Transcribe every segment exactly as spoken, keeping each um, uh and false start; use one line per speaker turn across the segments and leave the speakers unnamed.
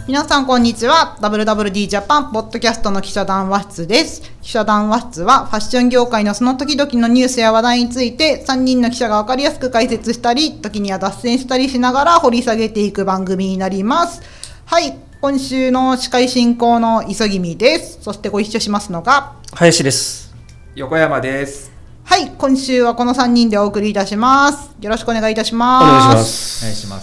皆さんこんにちは。 ダブリューダブリューディー ジャパンポッドキャストの記者談話室です。記者談話室はファッション業界のその時々のニュースや話題についてさんにんの記者が分かりやすく解説したり、時には脱線したりしながら掘り下げていく番組になります。はい、今週の司会進行の磯君です。そしてご一緒しますのが
林です。
横山です。
はい、今週はこのさんにんでお送りいたします。よろしくお願いいたします。
お願いします。
お願いします。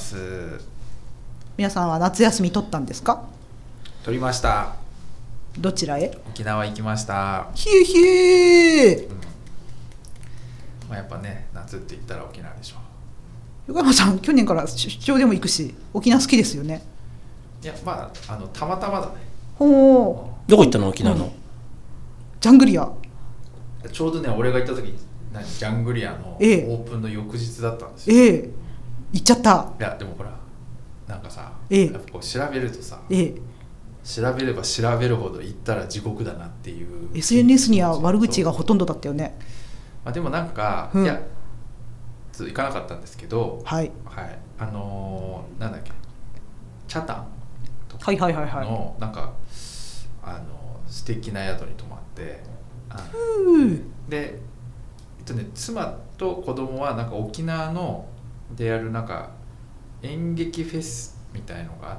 皆さんは夏休み取ったんですか？
取りました。
どちらへ？
沖縄行きました。
ひゅひゅー、うん、
まあ、やっぱね、夏って言ったら沖縄でしょ。
横山さん去年から出張でも行くし沖縄好きですよね。
いや、まあ、あのたまたまだね。
ほう、
どこ行ったの沖縄の、うん、
ジャングリア。
ちょうどね、俺が行った時何ジャングリアのオープンの翌日だったんですよ。
ええ、行っちゃった。
いやでもほらなんかさ、
ええ、
やっぱこう調べるとさ、
ええ、
調べれば調べるほど行ったら地獄だなっていう
エスエヌエス には悪口がほとんどだったよね。
まあ、でもなんか、うん、いや行かなかったんですけど、はい、はい、あのー、なんだっけチャタンとかの、はいはいはいはい、なんかあの素敵な宿に泊まって、あで、えっとね、妻と子供はなんか沖縄のでやるなんか演劇フェスみたいのがあって、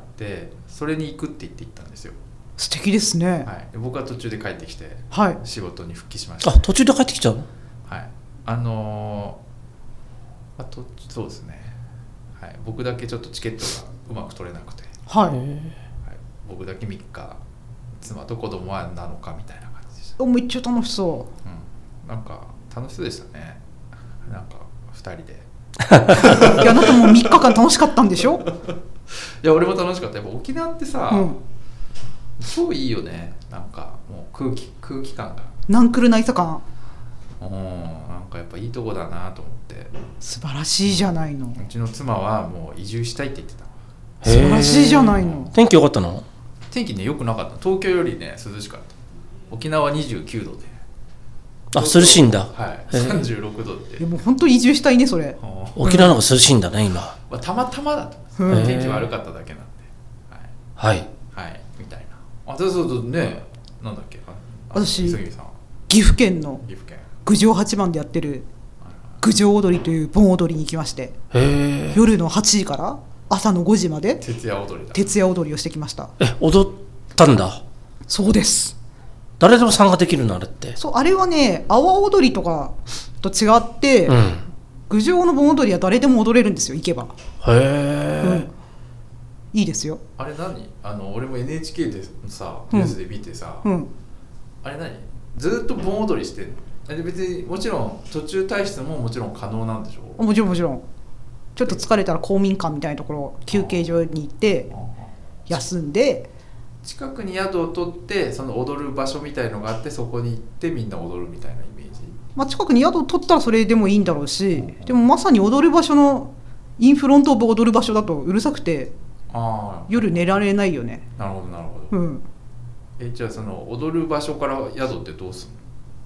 それに行くって言って行ったんですよ。
素敵ですね。
はい、で僕は途中で帰ってきて、
はい、
仕事に復帰しました。
あ、途中で帰ってきちゃうの？
はい、あのー、あとそうですね、はい、僕だけちょっとチケットがうまく取れなくて、
はい、
はい、僕だけみっか、妻と子供はなのかみたいな感じでした。
お、めっちゃ楽しそう、
うん、なんか楽しそうでしたね。なんかふたりで
いや、あなたもみっかかん楽しかったんでしょ？
いや俺も楽しかった。やっぱ沖縄ってさ、うん、超いいよね。なんかもう空気空気感が
ナンクルナイサ感、
うん、なんかやっぱいいとこだなと思って。
素晴らしいじゃないの。
うちの妻はもう移住したいって言ってた。
素晴らしいじゃないの。
天気良かったの？
天気ね良くなかった。東京よりね涼しかった。沖縄はにじゅうきゅうどで、
あ、涼しいんだ。
はい、さんじゅうろくどって。
でも本当に移住したいねそれ。
沖縄の方が涼しいんだね今。
まあ、たまたまだった。天気悪かっただけなんで、
はい、はい
はい、みたいな。あ、そうそうそうね、なんだっけ、
私
さん
岐阜県の
岐阜県
郡上八幡でやってる郡上踊りという盆踊りに行きまして、へ、夜のはちじから朝のごじまで
徹夜踊りだ。
徹夜踊りをしてきました。
え、踊ったんだ？
そうです。
誰でも参加できるのあれって？そう、
あれはね、阿波踊りとかと違って、うん、郡上の盆踊りは誰でも踊れるんですよ、行けば。へえ、うん、いいですよ。
あれ何？あの俺も エヌエイチケー でさ、ニュースで見てさ、うん、あれ何？ずっと盆踊りしてるの？別にもちろん途中退出ももちろん可能なんでしょ？
もちろんもちろん。ちょっと疲れたら公民館みたいなところ休憩所に行って休んで、
近くに宿を取ってその踊る場所みたいのがあって、そこに行ってみんな踊るみたいなイメージ。
まあ、近くに宿を取ったらそれでもいいんだろうし、うん、でもまさに踊る場所のインフロントオブ踊る場所だとうるさくて、あ、夜寝られないよね。
なるほどなるほど、うん、えじゃあその踊る場所から宿ってどうする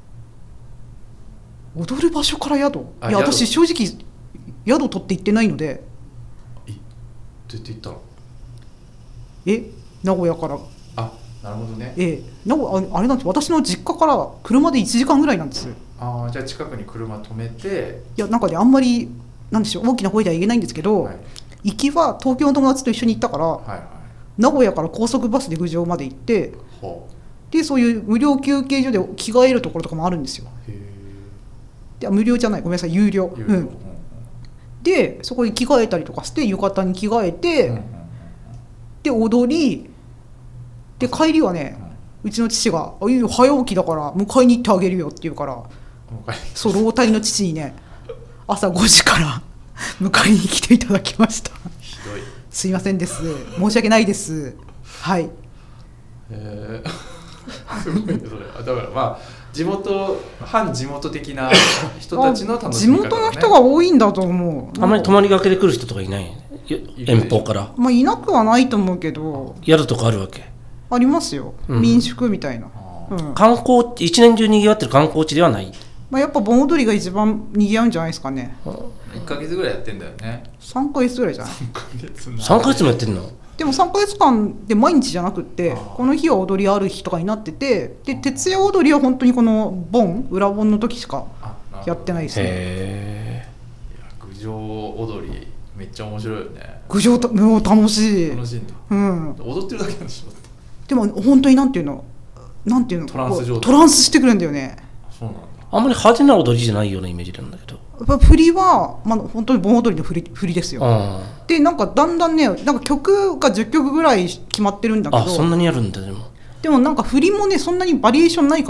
の？踊る場所から宿？いや、私正直宿取って行ってないので。
え、どうやって行ったの？
え、名古屋から。
あ、なるほどね。
ええ、名古屋、あれなんです、私の実家から車でいちじかんぐらいなんです。
あ、じゃあ近くに車止めて。
いや、なんかね、あんまりなんでしょう、大きな声では言えないんですけど、はい、行きは東京の友達と一緒に行ったから、はいはい、名古屋から高速バスで郡上まで行って、でそういう無料休憩所で着替えるところとかもあるんですよ。へで、無料じゃない、ごめんなさい、有料。有料、うん、でそこに着替えたりとかして、浴衣に着替えて、うんうんうん、で踊りで、帰りはね、うちの父が「あ、いいよ、早起きだから迎えに行ってあげるよ」って言うから、そう、老体の父にね、朝ごじから迎えに来ていただきました。
ひどい。
すいませんです、申し訳ないです。はい。へ
えすごいねそれ。だからまあ地元、反地元的な人たちの楽しみ方だね。
地元の人が多いんだと思う。
あんまり泊まりがけで来る人とかいない？遠方から。
まあ、いなくはないと思うけど。
宿とかあるわけ？あ
りますよ、うん、民宿みたいな、
うん、観光地、一年中にぎわってる観光地ではない。
まあ、やっぱ盆踊りが一番にぎわうんじゃないですかね。
いっかげつぐらいやってんだよね。
さんかげつぐらいじゃない？
さんかげつな。
さんかげつもやってんの？
でもさんかげつかんで毎日じゃなくってこの日は踊りある日とかになってて、で徹夜踊りは本当にこの盆裏盆の時しかやってないですね。
へ
いや郡上踊りめっちゃ面白いよね。
郡上たもう楽しい。
楽しいんだ、
うん、
踊ってるだけなんでしょ。
でも本当になんていうのなんていうの
トランス状態、
トランスしてくるんだよね。
そうなんだ。
あんまり派手な踊りじゃないようなイメージなんだけど、
振りは、まあ、本当に盆踊りの振り、振りですよ。でなんかだんだんねなんか曲がじゅっきょくぐらい決まってるんだけど、
あそんなにやるんだ。でも
でもなんか振りもねそんなにバリエーションないから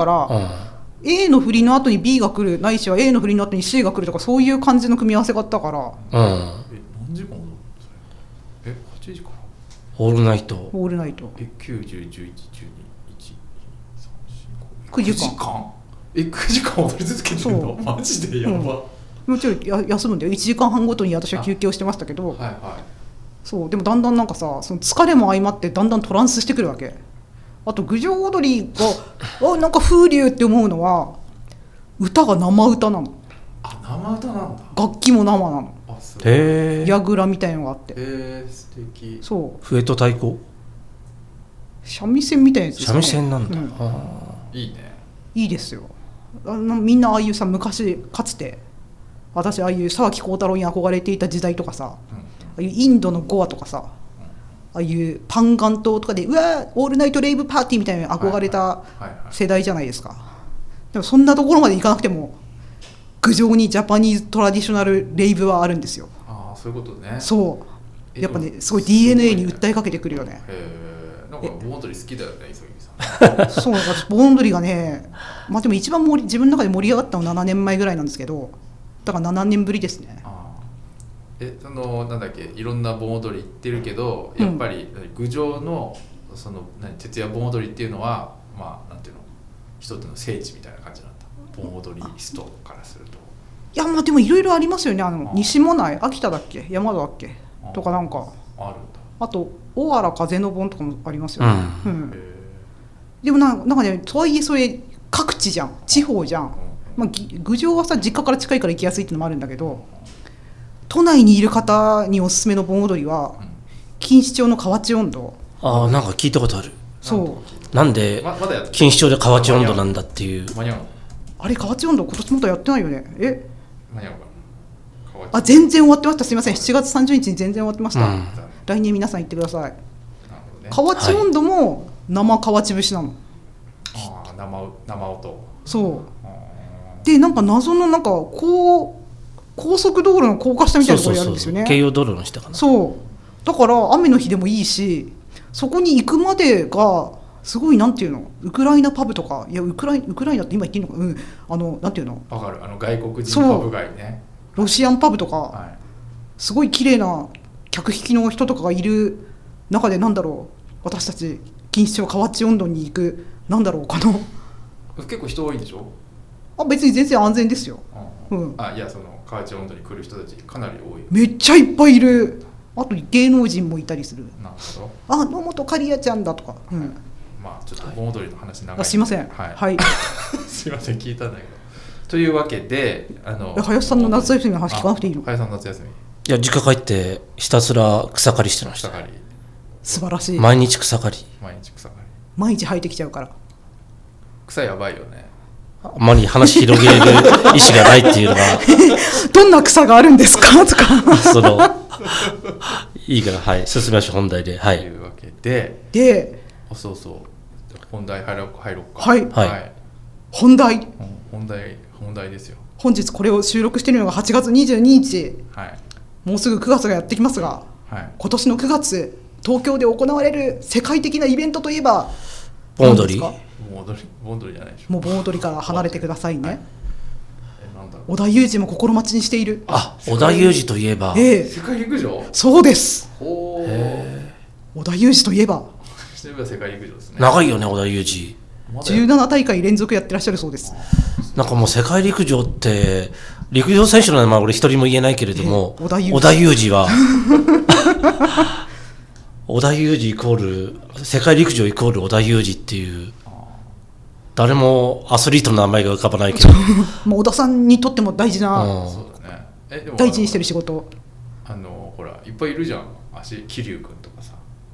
、A の振りの後に B が来るないしは A の振りの後に C が来るとかそういう感じの組み合わせがあったから、うん、
え何時間踊るのそれ。えはちじかん
オールナイト
オールナイト
えきゅう、じゅう、じゅういち、じゅうに、いち、に、さん、よん、
くじかん
えくじかん踊り続けてるのマジでやば、うん、
もちろんや休むんだよ。いちじかんはんごとに私は休憩をしてましたけど、はいはい、そうでもだんだんなんかさその疲れも相まってだんだんトランスしてくるわけ。あと郡上踊りがあなんか風流って思うのは歌が生歌なの。
あ生歌なんだ。
楽器も生なの。
あすごい。
へー
やぐらみたいのがあって、
へー素敵。
そう
笛と太鼓
三味線みたいなやつです
かね。三味線なんだ、うん、
いいね。
いいですよ。あのみんなああいうさ昔かつて私ああいう沢木耕太郎に憧れていた時代とかさ、うん、ああいうインドのゴアとかさ、うん、ああいうパンガン島とかでうわーオールナイトレイブパーティーみたいなのに憧れた世代じゃないですか。でもそんなところまでいかなくても郡上にジャパニーズトラディショナルレイブはあるんですよ。
ああそういうことね。
そうやっぱねすごい ディーエヌエー に訴えかけてくるよね。
へえなんか盆踊り好きだよね磯木さん。
そう私盆踊りがねまあでも一番盛り自分の中で盛り上がったのはななねんまえぐらいなんですけどだからななねんぶりですね。
あえそのなんだっけいろんな盆踊り行ってるけどやっぱり郡上のその何徹夜盆踊りっていうのはまあなんていうの一つの聖地みたいな感じなんだ盆踊りストからすると。
いやまあでもいろいろありますよね。あのあ西もない秋田だっけ山田だっけとかなんか
あるんだ。あ
と大原風の盆とかもありますよね、うんうん、でもな ん, なんかねとはいえそれ各地じゃん地方じゃん、まあ、郡上はさ実家から近いから行きやすいってのもあるんだけど都内にいる方におすすめの盆踊りは錦糸町の河内音頭。
ああなんか聞いたことある。
そう
なんで錦糸町で河内音頭なんだっていう。
間に合うの
あれ河内音頭今年まだやってないよね。え
間に合うか
あ全然終わってました。すいませんしちがつさんじゅうにちに全然終わってました、うん、来年皆さん行ってください。なるほどね、河内音頭も生河内節なの、はい、
あ 生, 生音
そうでなんか謎のなんかこう高速道路の高架下みたいなところやるんですよね。
京葉道路の下かな。
そうだから雨の日でもいいしそこに行くまでがすごいなんていうのウクライナパブとかいやウクライウクライナって今言っていいのか、うん、あのなんていうの
わかるあの外国人パブ街ね
ロシアンパブとか、
はい、
すごい綺麗な客引きの人とかがいる中でなんだろう私たち錦糸町河内音頭に行くなんだろうかの
結構人多いんでしょ。
あ別に全然安全ですよ、
うんうん、あいやその河内音頭に来る人たちかなり多い。
めっちゃいっぱいいる。あと芸能人もいたりする。
なるほど。
あ野本刈谷ちゃんだとか、うん、
まあちょっと盆踊りの話長い、ね、
あすいません
はい、
はい、
すいません聞いたんだけどというわけであの
林さんの夏休みの話聞かなくていいの。
林さんの夏休み
いや実家帰ってひたすら草刈りしてました。
草刈り
素晴らしい。
毎日草刈り
毎日草刈り
毎日生えてきちゃうから
草やばいよね。
あまり話広げる意思がないっていうのが
どんな草があるんですかとか
そのいいからはい進みましょう本題で。はい、
というわけで
で
そうそう本題入ろうか入ろうか
はい、
はい、
本題、うん、
本題本題ですよ。
本日これを収録しているのがはちがつにじゅうににち、
はい、
もうすぐくがつがやってきますが、はい、今年のくがつ東京で行われる世界的なイベントといえば
盆踊り。
盆踊り盆踊りじゃないでしょ。
もう盆踊りから離れてくださいね、はい、
えなんだろう。
織田裕二も心待ちにしている。
あ織田裕二といえば、
ええ、
世界陸上。
そうです。
お
へ
織田裕二といえば
そういえば世界陸上ですね。
長いよね織田裕二。
じゅうななたいかい連続やってらっしゃるそうです。
なんかもう世界陸上って陸上選手の名前俺一人も言えないけれども、
織田裕二
織田裕二は織田裕二イコール世界陸上イコール織田裕二っていう誰もアスリートの名前が浮かばないけど
もう織田さんにとっても大事な、
うん、そうだね。えでも
大事にしてる仕事。
あのほらいっぱいいるじゃん。足桐生君とかさ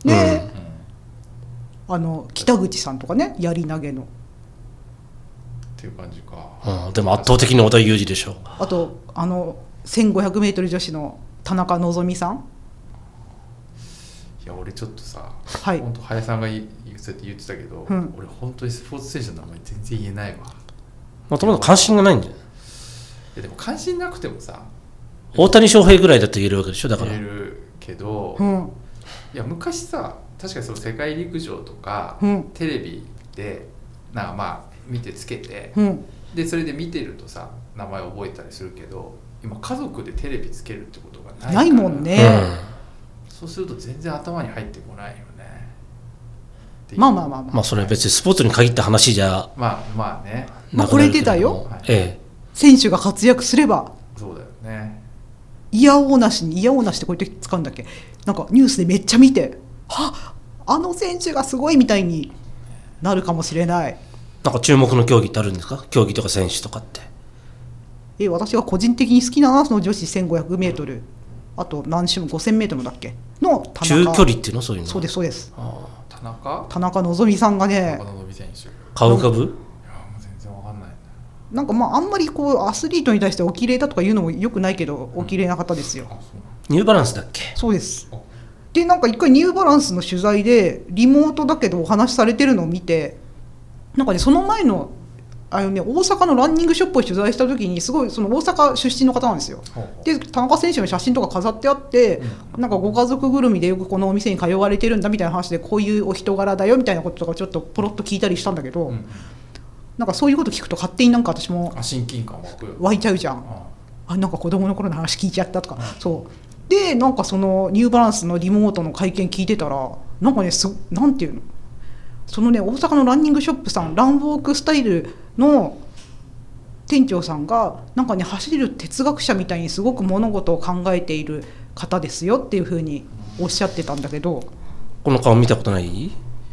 ね、うん、あの北口さんとかね、やり投げの
っていう感じか、
うん、でも圧倒的に織田裕二でしょ。
あとあの せんごひゃくメートル 女子の田中希実さん。
いや俺ちょっとさ、
はい、
本当林さんが言そうやって言ってたけど、うん、俺本当にスポーツ選手の名前全然言えないわ。
もともと関心がないんだよ。い
やでも関心なくてもさ、
大谷翔平ぐらいだと言えるわけでしょ。だから
言えるけど、
うん、
いや昔さ、確かにその世界陸上とか、うん、テレビでなんかまあ見てつけて、うん、でそれで見てるとさ名前覚えたりするけど、今家族でテレビつけるってことがないから、
ないもんね、
うん、そうすると全然頭に入ってこないよね。
まあまあまあまあ、
まあそれは別にスポーツに限った話じゃ
まあまあね、
まあ、これ出たよ、
はい、ええ、
選手が活躍すれば、
そうだよね、
いやおうなしに、いやおうなしってこういう時使うんだっけ、なんかニュースでめっちゃ見て、はあの選手がすごいみたいになるかもしれない。
なんか注目の競技ってあるんですか？競技とか選手とかって。
え私が個人的に好きなのはその女子 せんごひゃくメートル、あと何種目 ごせんメートルだっけの田中。
中距離っていうの？そういうの。
そうですそうです。
あ田中
田中希実さんがね、
田中希実選手
カウカブ？いやもう
全然わかんない。
なんかまああんまりこうアスリートに対してお綺麗だとか言うのもよくないけど、お綺麗な方ですよ、
うん、ニューバランスだっけ？
そうです。でなんか一回ニューバランスの取材でリモートだけどお話しされてるのを見て、なんかねその前のあのね、大阪のランニングショップを取材した時にすごいその大阪出身の方なんですよ。で田中選手の写真とか飾ってあって、うん、なんかご家族ぐるみでよくこのお店に通われてるんだみたいな話で、こういうお人柄だよみたいなこととかちょっとポロッと聞いたりしたんだけど、うん、なんかそういうこと聞くと勝手になんか私も
親近感
湧いちゃうじゃん、うん、あなんか子供の頃の話聞いちゃったとか、うん、そうでなんかそのニューバランスのリモートの会見聞いてたら、なんかねすなんていうの、そのね大阪のランニングショップさん、ランウォークスタイルの店長さんがなんかね走る哲学者みたいにすごく物事を考えている方ですよっていうふうにおっしゃってたんだけど、
この顔見たことない？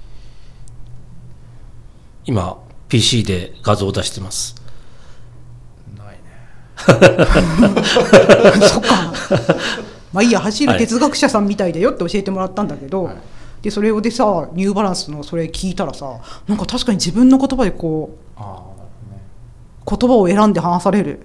今 ピーシー で画像を出してます。
ないね
そっかまあいいや、走る哲学者さんみたいだよって教えてもらったんだけど、はい、でそれをでさニューバランスのそれ聞いたらさ、なんか確かに自分の言葉でこうあ言葉を選んで話される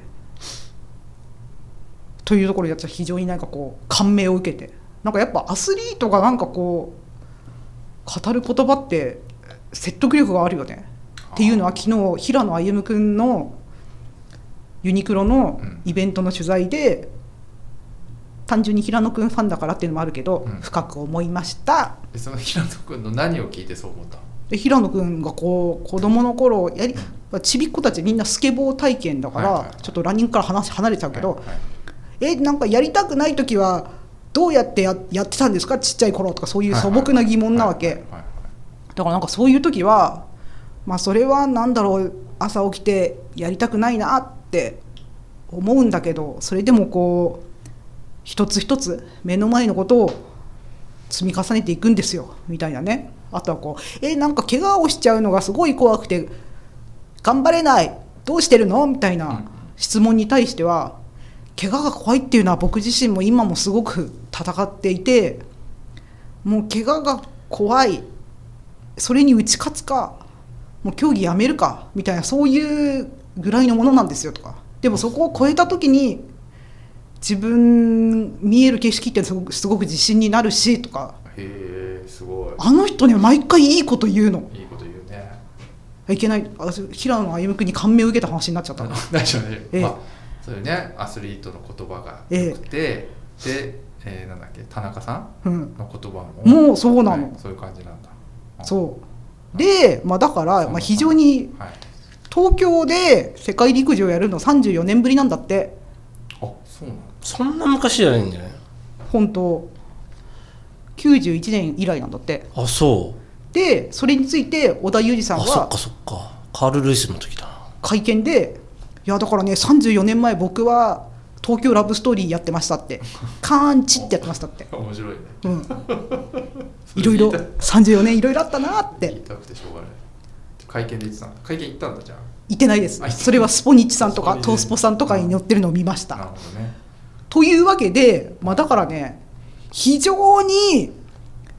というところでやつは非常になんかこう感銘を受けて、なんかやっぱアスリートがなんかこう語る言葉って説得力があるよねっていうのは、昨日平野歩夢君のユニクロのイベントの取材で、うん、単純に平野君ファンだからっていうのもあるけど、うん、深く思いました。
でその平野君の何を聞いてそう思った？で
平野君がこう子供の頃やり、うん、ちびっ子たちみんなスケボー体験だから、はいはいはい、ちょっとランニングから話離れちゃうけど、はいはい、えなんかやりたくない時はどうやって や, やってたんですかちっちゃい頃とか、そういう素朴な疑問なわけだから、なんかそういう時はまあそれはなんだろう、朝起きてやりたくないなって思うんだけど、それでもこう一つ一つ目の前のことを積み重ねていくんですよみたいなね。あとはこうえなんか怪我をしちゃうのがすごい怖くて頑張れないどうしてるのみたいな質問に対しては、怪我が怖いっていうのは僕自身も今もすごく戦っていて、もう怪我が怖い、それに打ち勝つかもう競技やめるかみたいな、そういうぐらいのものなんですよとか。でもそこを超えた時に自分見える景色ってすごく、すごく自信になるしとか。
へーすごい。
あの人ね毎回いいこと言うの。
いいこと言うね。
いけない、平野歩夢君に感銘を受けた話になっちゃったの。
大丈夫ね、ええまあ、そういうねアスリートの言葉が良くて、ええ、で、えー、なんだっけ田中さんの言葉も、
うん、もうそうなの、
はい、そういう感じなんだ。
そうで、まあ、だから、まあ、非常に東京で世界陸上やるのさんじゅうよねんぶりなんだって。
あ、そうなの。
そんな昔じゃないんだよね。
本当きゅうじゅういちねん以来なんだって。
あ、そう
でそれについて織田裕二さんは、
あ、そっかそっか、カール・ルイスの時だな、
会見で、いやだからねさんじゅうよねんまえ僕は東京ラブストーリーやってましたってカーンチってやってましたって。
面白いね、
うん、いろいろさんじゅうよねんいろいろあったなって
言いたくてしょうがない。会見で言ってたんだ。会見行ったんだ。じゃあ
行ってないです。それはスポニッチさんとかトースポさんとかに載ってるのを見ました。
なるほどね。と
いうわけで、まあ、だからね非常に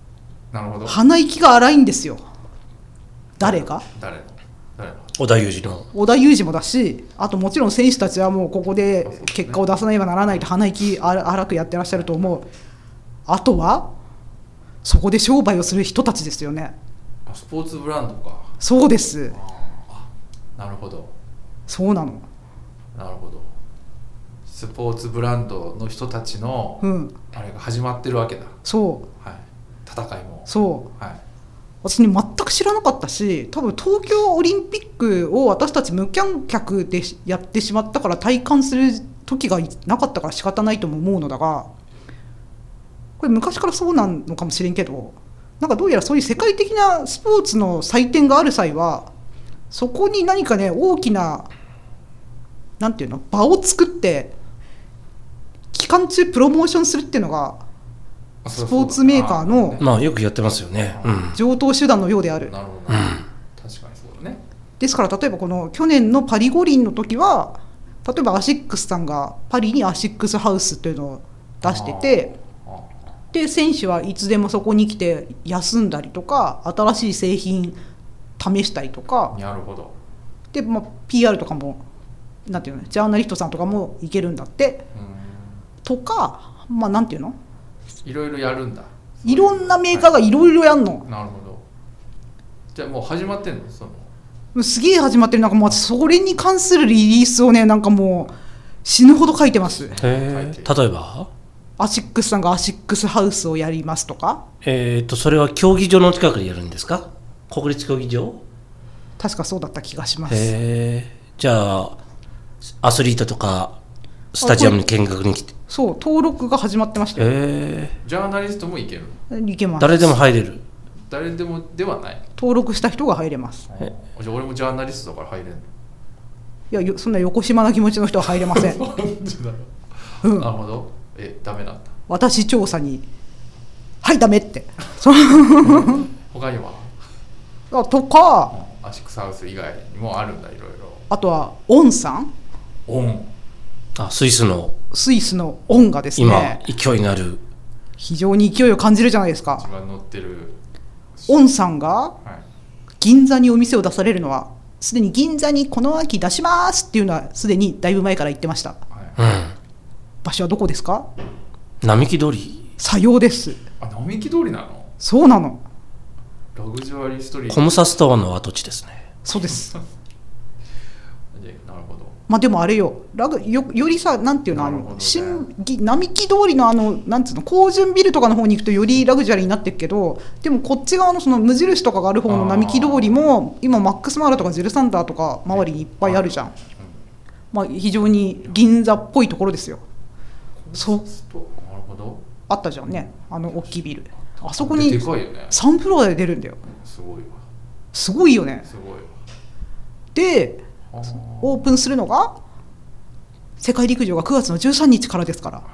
なるほど。
鼻息が荒いんですよ。誰が？
誰の？誰の？
織田裕二の。
織田裕二もだし、あともちろん選手たちはもうここで結果を出さねばならないと鼻息荒くやってらっしゃると思う。あとはそこで商売をする人たちですよね。
スポーツブランドか。
そうです。
ああ、なるほど。
そうなの。
なるほど。スポーツブランドの人たちの、うん、あれが始まってるわけだ。
そう、
はい、戦いも。
そう、
はい、
私に全く知らなかったし、多分東京オリンピックを私たち無観客でやってしまったから体感する時がなかったから仕方ないとも思うのだが、これ昔からそうなのかもしれんけど、なんかどうやらそういう世界的なスポーツの祭典がある際はそこに何かね、大きななんていうの場を作って期間中プロモーションするっていうのがスポーツメーカーの
まあよくやってますよね、うん、
常套手段のようである。
なるほど、ね、うん、確かにそうだね。
ですから例えばこの去年のパリ五輪の時は、例えばアシックスさんがパリにアシックスハウスっていうのを出してて、で選手はいつでもそこに来て休んだりとか新しい製品試したりとか、
なるほど。
で、まあ、ピーアール とかもなんていうの、ジャーナリストさんとかも行けるんだってとか、まあなんていうの、
いろいろやるんだ。
いろんなメーカーがいろいろやんの、
はい、なるほど。じゃあもう始まってんの？そ
のすげえ始まってる。なんかもうそれに関するリリースをね、なんかもう死ぬほど書いてます。
へー、例えば
アシックスさんがアシックスハウスをやりますとか。
えーとそれは競技場の近くでやるんですか？国立競技場？
確かそうだった気がします。
へー、じゃあアスリートとかスタジアムに見学に来て、
そう登録が始まってましたよ。
えー、ジャーナリストも行ける？
行けます。
誰でも入れる？
誰でもではない。
登録した人が入れます。
じゃあ俺もジャーナリストだから入れんの？
いや、そんな横島な気持ちの人は入れません。
うん、なるほど。え、ダメなんだ。
私調査にはいダメって
他には
あとか、
アシックスハウス以外にもあるんだ、いろいろ。
あとはオンさん、
オン、
あ、スイスの
スイスのオンがですね、
今勢いのある、
非常に勢いを感じるじゃないですか。
一番乗ってる
オンさんが銀座にお店を出されるのは、すでに銀座にこの秋出しますっていうのはすでにだいぶ前から言ってました、はい、うん、場所はどこですか？
並木通り。
さようです。
あ、並木通りなの？
そうなの。
ラグジュアリーストリート、
コムサストアの跡地ですね。
そうです
なるほど。
まあでもあれよ、ラグ よ, よりさ、なんていうの、あの、ね、新並木通りのあのなんつうの高順ビルとかの方に行くとよりラグジュアリーになってるけど、でもこっち側のその無印とかがある方の並木通りも今マックスマーラとかジルサンダーとか周りにいっぱいあるじゃん。まあ非常に銀座っぽいところですよ。そう。なるほど。あったじゃんね、あの大きいビル。あそこにさんフロアで出るんだよ。
すごいわ。
すごいよね。
すごいわ。
で、オープンするのが世界陸上がくがつのじゅうさんにちからですから、はい、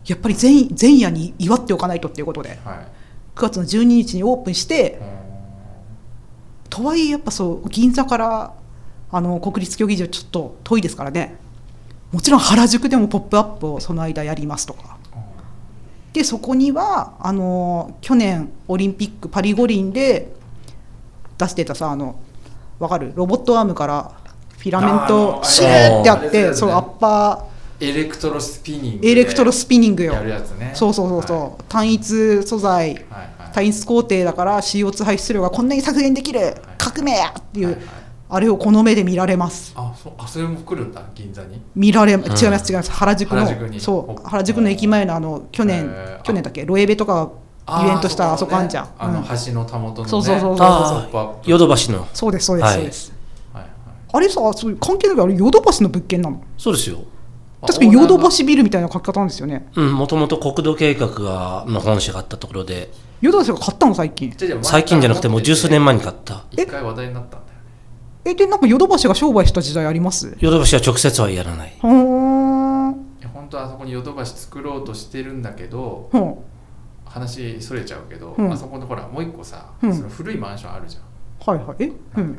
やっぱり 前, 前夜に祝っておかないとっていうことで、はい、くがつのじゅうににちにオープンして、とはいえやっぱそう銀座からあの国立競技場ちょっと遠いですからね。もちろん原宿でもポップアップをその間やりますとかで、そこにはあの去年オリンピックパリ五輪で出してたさ、あのわかる？ロボットアームからフィラメントシューってやって、そうアッパ
ーエレクトロスピニング
エレクトロスピニングよ。
やるやつね。
そうそうそうそう、はい、単一素材、はいはい、単一工程だから シーオーツー 排出量がこんなに削減できる、はい、革命やっていう、はいはい、あれをこの目で見られます。
あ、そう、あ、それも来るんだ、銀座に。
見られ、違います違います。原宿の原宿に、そう原宿の駅前のあの去年去年だっけロエベとかイベントしたあそこあんじゃん。
あの橋のたもとのね。
そうそうそうそう
そう。ヨドバシの。
そうですそうですそうです。はいはい、あれさ、そういう関係ないけどあれヨドバシの物件なの？
そうですよ。
確かにヨドバシビルみたいな書き方なんですよね。
うん、もともと国土計画がの本社があったところで。
ヨドバシが買ったの最近？
最近じゃなくてもう十数年前に買った。
一回話題になったんだよね。
え、でなんかヨドバシが商売した時代あります？
ヨドバシは直接はやらない。
ほーん。
いや本当はあそこにヨドバシ作ろうとしてるんだけど、
うん、
話それちゃうけど、
うん、
あそこのほらもう一個さ、うん、その古いマンションあるじゃん。
はいはい。え、うん、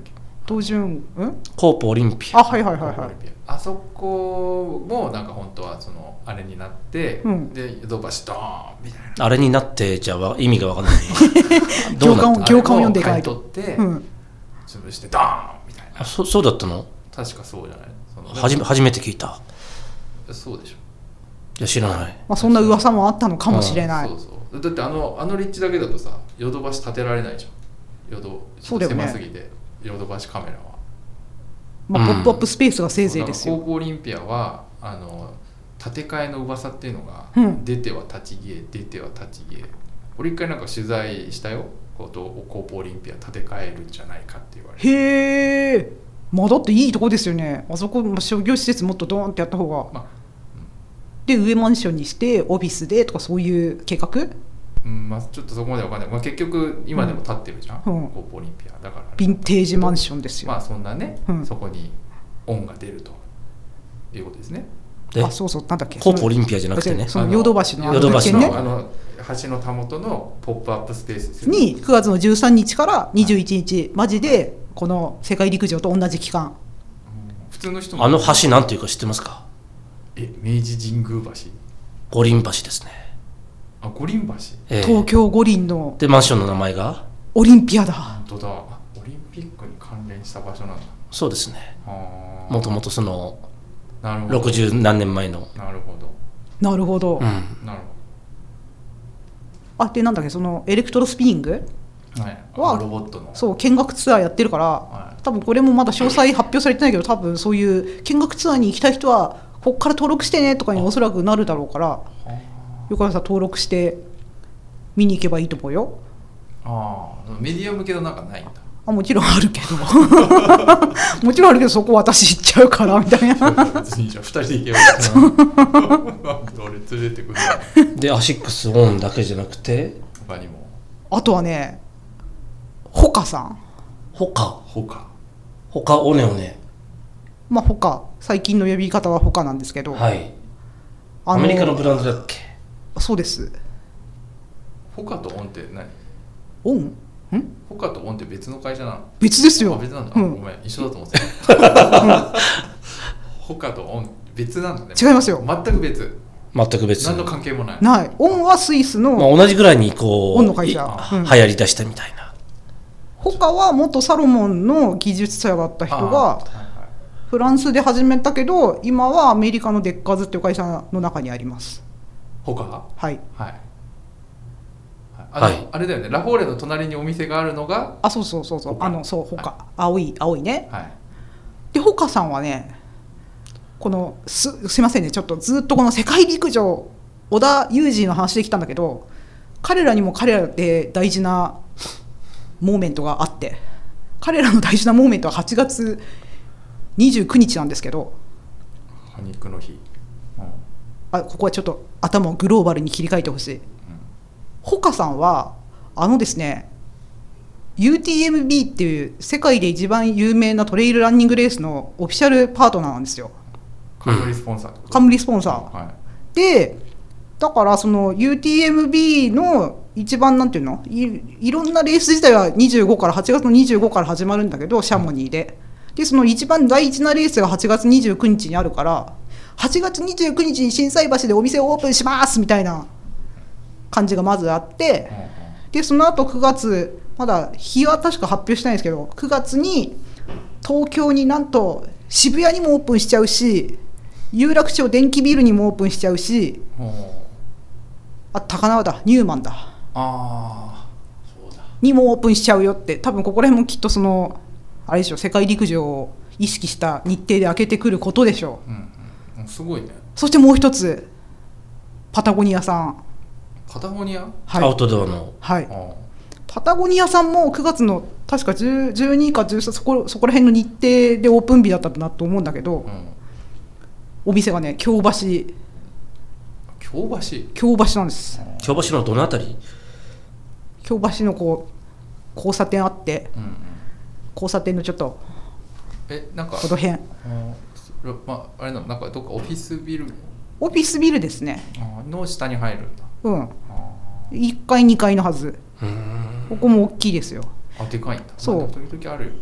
東順ん
コープオリンピア。
あ、はいはいはいはい。
あそこもなんか本当はそのあれになって、うん、でヨドバシドーンみたいな。
あれになってじゃあ意味が分かんない。
行間を行間を読んでいかない
と。取って、うん、潰してドーンみたいな。
あ、そそうだったの？
確かそうじゃない。その
はじめ初めて聞いた。
そうでしょ。
いや知らない。
まあそんな噂もあったのかもしれない。
そうそう。だってあのあの立地だけだとさ、ヨドバシ建てられないじゃん。ヨド狭すぎて、ヨドバシカメラは。
まあ、ポップアップスペースがせいぜいですよ。
コープオリンピアはあの建て替えの噂っていうのが、うん、出ては立ち消え出ては立ち消え。俺一回なんか取材したよ。コープオリンピア建て替えるんじゃないかって言われて。
へえ。まあだっていいとこですよね。あそこ商業施設もっとドーンってやった方が、まあうん、で上マンションにしてオフィスでとかそういう計画、
うんまあ、ちょっとそこまでわかんない、まあ、結局今でも建ってるじゃん、うん、コープオリンピアだから
ヴィンテージマンションですよ。
まあそんなね、うん、そこにオンが出るということですね。
あ、そうそう、なんだっけ、
コープオリンピアじゃなくてね、
そのヨドバシの
ヨドバシの
あの橋のたもとのポップアップスペースですよ
ねにくがつのじゅうさんにちからにじゅういちにち、はい、マジでこの世界陸上と同じ期間、
普通の人も
あの橋なんていうか知ってますか？
え、明治神宮橋、
五輪橋ですね。
あ、五輪橋、
えー、東京五輪の
でマンションの名前が
オリンピアだ。
本当だ、オリンピックに関連した場所なんだ。
そうですね。もともとその
なるほど
ろくじゅうなんねんまえの。
なるほど
なるほど、うん、
なるほど。
あ、でなんだっけ、そのエレクトロスピニングは、
はい、ロボットの
そう見学ツアーやってるから、はい、多分これもまだ詳細発表されてないけど、多分そういう見学ツアーに行きたい人はここから登録してねとかにおそらくなるだろうから、よかったら登録して見に行けばいいと思うよ。
ああ、メディア向けのなんかないんだ。
あ、もちろんあるけどもちろんあるけど、そこ私行っちゃうからみたいな。
別にじゃあふたりで行けばいいかな。俺連れてくる。
でアシックスオンだけじゃなくて
他にも、
あとはね、ホカさん。
ホカ
ホカ
ホカオネオネ、
まあホカ、最近の呼び方はホカなんですけど、
はい、アメリカのブランドだっけ？
そうです。
ホカとオンって何？
オン？ん？
ホカとオンって別の会社なの？
別ですよ。
あ、別なんだ、うん、ごめん、一緒だと思ってた。ホカとオン別なんだね。
違いますよ。
全く別。
全く別。
何の関係もない。
ない。オンはスイスの、
まあ、同じぐらいにこう
オンの会社、
うん、流行り出したみたいな。
ホカは元サロモンの技術者だった人がフランスで始めたけど、今はアメリカのデッカーズっていう会社の中にあります。
ホカが？
はい
はいあの、はい、あれだよね、ラフォーレの隣にお店があるのが、
あ、そうそうそうそう、あの、そう、ホカ、はい、青い青いね、
はい、
でホカさんはね、この す, すいませんね、ちょっとずっとこの世界陸上織田裕二の話できたんだけど、彼らにも彼らで大事なモーメントがあって、彼らの大事なモーメントははちがつにじゅうくにちなんですけど、
お肉の日、うん、
あ、ここはちょっと頭をグローバルに切り替えてほしい。ホカさんはあのですね ユーティーエムビー っていう世界で一番有名なトレイルランニングレースのオフィシャルパートナーなんですよ。
冠スポンサーってこと？
冠スポンサー、
はい、
でだからその ユーティーエムビー の一番なんていうの い, いろんなレース自体はにじゅうごからはちがつのにじゅうごから始まるんだけど、シャモニーででその一番大事なレースがはちがつにじゅうくにちにあるから、はちがつにじゅうくにちに心斎橋でお店をオープンしますみたいな感じがまずあって、でその後くがつ、まだ日は確か発表してないんですけど、くがつに東京になんと渋谷にもオープンしちゃうし、有楽町電気ビルにもオープンしちゃうし、あ、高輪だ、ニューマンだ、
あ、そうだ
にもオープンしちゃうよって、多分ここら辺もきっとそのあれでしょ、世界陸上を意識した日程で開けてくることでしょう、
うんうん、すごいね。そ
してもう一つ、パタゴニアさん、
パタゴニア、
はい、アウトドアの、
はい、パタゴニアさんもくがつの確かじゅう、じゅうにかじゅうさん、そこ、そこら辺の日程でオープン日だったなと思うんだけど、うん、お店がね、京橋、
京橋
京橋なんです。
京橋のどのあたり？
京橋のこう交差点あって、うんうん、交差点のちょっと
えなんか
この辺、あ、
まあ、あれなの、なんかどっかオフィスビル、
オフィスビルですね、
あの下に入るんだ。
うん、いっかいにかいのはず。ここも大きいですよ。
あ、でかいんだ。
そう、
時々あるよね。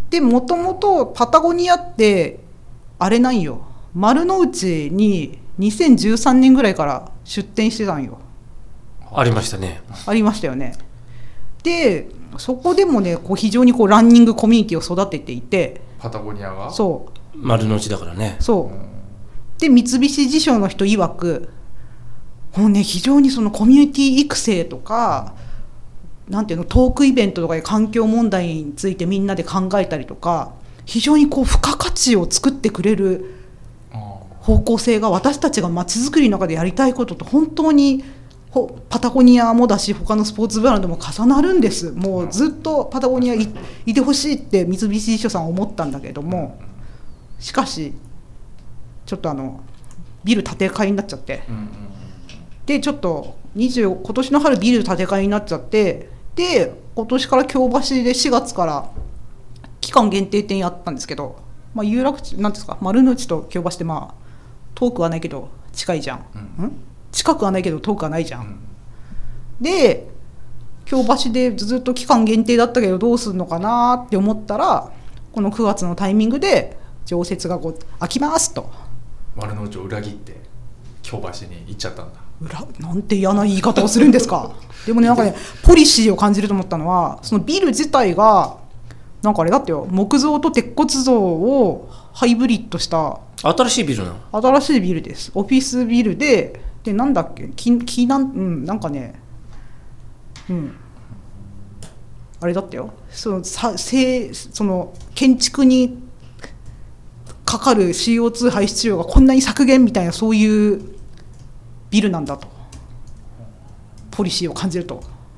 でもともとパタゴニアってあれなんよ、丸の内ににせんじゅうさんねんぐらいから出店してたんよ。
ありましたね。
ありましたよね。でそこでもねこう非常にこうランニングコミュニティを育てていて、
パタゴニアが
そう
丸の内だからね。
そうで三菱地所の人曰くもうね非常にそのコミュニティ育成とか、なんていうの、トークイベントとかで環境問題についてみんなで考えたりとか、非常にこう付加価値を作ってくれる方向性が私たちがまちづくりの中でやりたいことと本当にパタゴニアもだし他のスポーツブランドも重なるんです。もうずっとパタゴニア い, いてほしいって三菱地所さんは思ったんだけれども、しかしちょっとあのビル建て替えになっちゃって、でちょっとにじゅう今年の春ビル建て替えになっちゃって、で今年から京橋でしがつから期間限定店やったんですけど、まあ、有楽町なんですか、丸の内と京橋ってまあ遠くはないけど近いじゃん、うん、ん近くはないけど遠くはないじゃん、うん、で京橋でずっと期間限定だったけどどうするのかなって思ったら、このくがつのタイミングで常設がこう開きますと。
丸の内を裏切って京橋に行っちゃったんだ。
裏なんて嫌な言い方をするんですかでもねなんかねポリシーを感じると思ったのは、そのビル自体がなんかあれだってよ、木造と鉄骨造をハイブリッドした
新しいビルなの。
新しいビルです。オフィスビルで、でなんだっけ、木木なん、うん、なんかね、うん、あれだったよ。そのさせその建築にかかる シーオーツー 排出量がこんなに削減みたいな、そういうビルなんだと、ポリシーを感じると、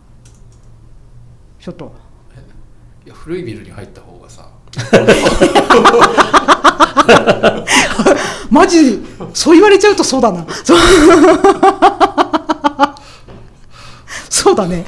ちょっと。
いや古いビルに入った方がさ
マジそう言われちゃうとそうだなそうそうだね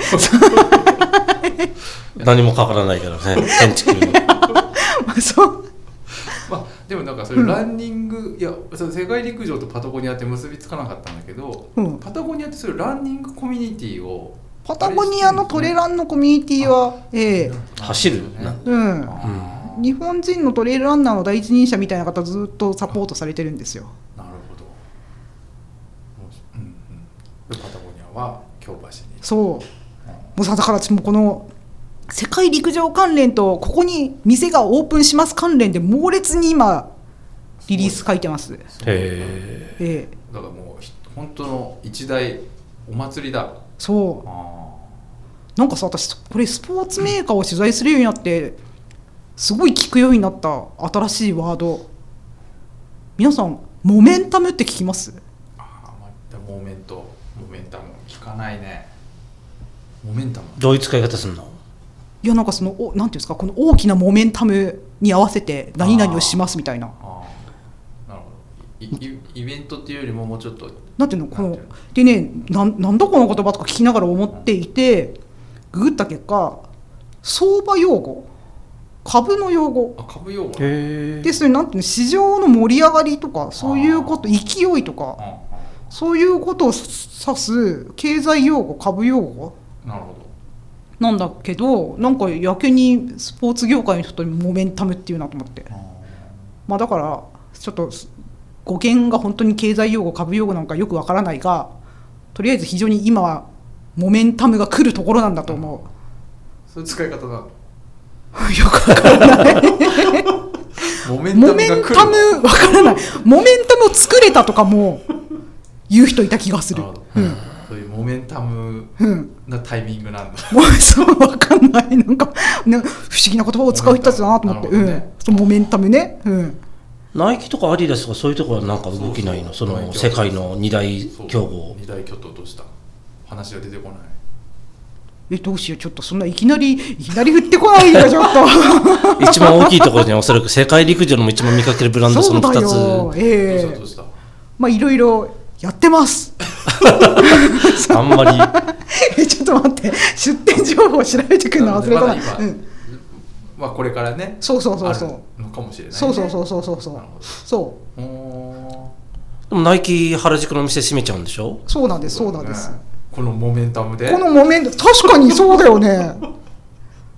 何もかからないからね建築に
そう
まあでもなんかそれランニング、うん、いやその世界陸上とパタゴニアって結びつかなかったんだけど、うん、パタゴニアってそれランニングコミュニティを
パタゴニアのトレランのコミュニティは、ええ、
走る、
うんうん、日本人のトレイルランナーの第一人者みたいな方ずっとサポートされてるんですよ。
なるほど、うんうん、パタゴニアは京橋に。
そう、うん、もうさだから私もこの世界陸上関連とここに店がオープンします関連で猛烈に今リリース書いてます。へ
え。だからもう本当の一大お祭りだ。
そう。あなんかさ私これスポーツメーカーを取材するようになってすごい聞くようになった新しいワード、皆さんモメンタムって聞きます？
あまたモーメントモメンタム聞かないね。モメンタム
どういう使い方するの？
いやなんかそのおなんていうんですか、この大きなモメンタムに合わせて何々をしますみたいな。
ああなるほど。イ, イベントっていうよりももうちょっと
なんていうのこのでね、な ん, なんだこの言葉とか聞きながら思っていてググった結果、相場用語、株の用語、
あ株用語
でそれなんていうの、市場の盛り上がりとかそういうこと、勢いとかそういうことを指す経済用語、株用語
なるほど
なんだけど、なんかやけにスポーツ業界の人にモメンタムっていうなと思って、あまあだからちょっと語源が本当に経済用語、株用語なんかよくわからないが、とりあえず非常に今はモメンタムが来るところなんだと思う。
そういう使い方だよ
くわからない
モメンタムが来るの？モメンタ
ムわからない。モメンタムを作れたとかも言う人いた気がする。うん、
そういうモメンタムなタイミングなんだ、
うん、もうそうわかんない、なんか、ね、不思議な言葉を使う人たちだなと思って、ね、うん、そのモメンタムね、うん、
ナイキとかアディダスとかそういうところはなんか動きないの？その世界の二大競合、
二大巨頭とした話が出てこない。
えどうしよう、ちょっとそんないきなりいきなり振ってこないよちょっと
一番大きいところにはおそらく世界陸上のも一番見かけるブランド、そのふたつ。
そうだよ、えー、どうしたどうした、まあいろいろやってます
あんまり
えちょっと待って、出店情報を調べてくるの忘れたな、まあうん
まあ、これからね、
そうそうそうそう、
あるのかもしれないね。
そうそうそうそうそうそうそう。
でもナイキ原宿の店閉めちゃうんでしょ？
そうなんです、そうなんです。
このモメンタムで。
このモメンタム、確かにそうだよね。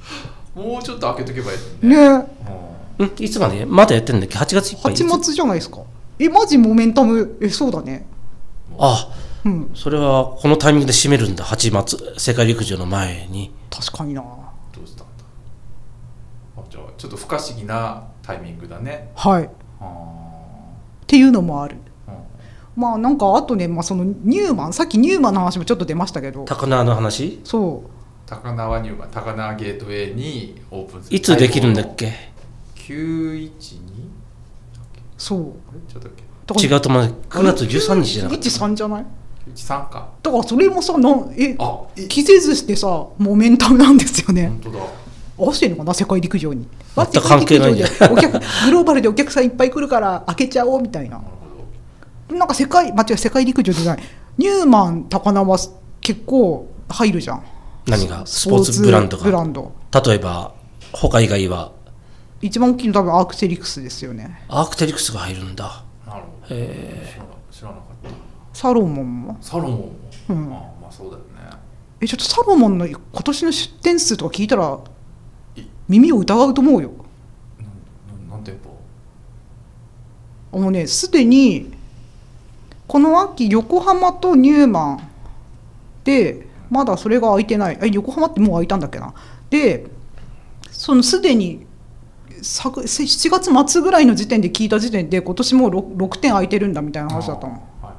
もうちょっと開けとけばいいね。
ね
え、うん、いつまでまだやってるんだっけ？はちがついっぱい。
はちがつじゃないですか。え、マジモメンタム、え、そうだね。
あ、うん、それはこのタイミングで締めるんだ。はちがつ世界陸上の前に。
確かにな。
どうしたんだ。あ、じゃあちょっと不可思議なタイミングだね。
はい。あっていうのもある。まあなんかあとね、まあ、そのニューマン、さっきニューマンの話もちょっと出ましたけど、
高輪の話。
そう、
高輪ニューマン、高輪ゲートウェイにオープンする。
いつできるんだっけ？
きゅういちに？
そう、
あれちょっとだっ
け？違うと思う。くがつじゅうさんにちじゃなかった？
きゅういちさんじゃない？
きゅういちさんか。
だからそれもさ、なんえあえ気せずしてさ、モメンタムなんですよね。
本当だ。
合わせてるのかな、世界陸上に。
全く関係ないんじゃない。
お客グローバルでお客さんいっぱい来るから開けちゃおうみたいな。なんか世界、間違え、世界陸上じゃない、ニューマン高輪は結構入るじゃん。
何が？スポーツブランドが。
ブランド。
例えば他以外は
一番大きいの多分アークテリクスですよね。
アークテリクスが入るんだ。
なるほど。
へえ。
知らなかった。
サロモンも。
サロモンも。
うん、
まあ、まあそうだよね。
え、ちょっとサロモンの今年の出店数とか聞いたら耳を疑うと思うよ。
な何店舗？
もうね、すでにこの秋横浜とニューマンでまだそれが開いてない。え、横浜ってもう開いたんだっけな。で、そのすでにしちがつまつぐらいの時点で聞いた時点で今年もう ろくてん開いてるんだみたいな話だったの。はい、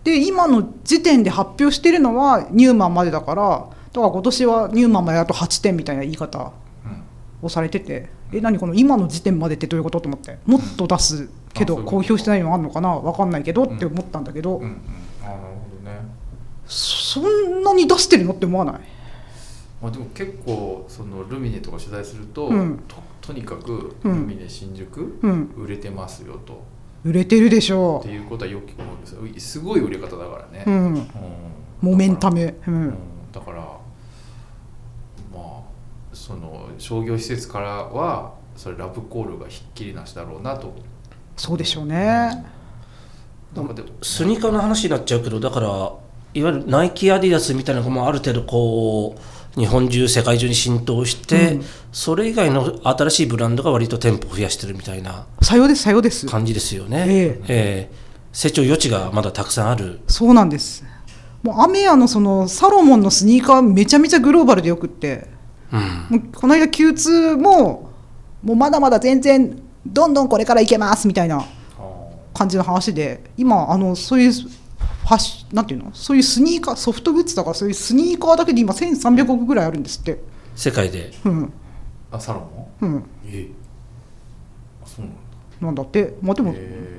で今の時点で発表してるのはニューマンまでだから、だから今年はニューマンまであとはちてんみたいな言い方をされてて、うん、え、何この今の時点までってどういうことと思って、もっと出すけど公表してないのあるのかな、分かんないけどって思ったんだけど、
うんうんうん、あ、なるほどね。
そんなに出してるのって思わない？
まあ、でも結構そのルミネとか取材すると、
うん、
と, とにかくルミネ新宿、
うん、
売れてますよと。
売れてるでしょう
っていうことはよく思うんですよ。すごい売れ方だからね、
うんうん、モメンタム、うん、
だからまあその商業施設からはそれラブコールがひっきりなしだろうなと。
そうでしょうね、
うん、なんかでもスニーカーの話になっちゃうけど、だからいわゆるナイキアディダスみたいなのもある程度こう日本中世界中に浸透して、うん、それ以外の新しいブランドが割と店舗を増やしてるみたいな
さようですさようです
感じですよね、
えー
えー、成長余地がまだたくさんある。
そうなんです。もうアメヤのそのサロモンのスニーカーめちゃめちゃグローバルでよくって、うん、もうこの間 キューツー ももうまだまだ全然どんどんこれからいけますみたいな感じの話で、今あのそういうファッシなんていうの、そういうスニーカー、ソフトグッズだからそういうスニーカーだけで今せんさんびゃくおくぐらいあるんですって
世界で、
うん、
あ、サロモ
ン、うん、
えあ、そうなんだ。
なんだって、まあでも、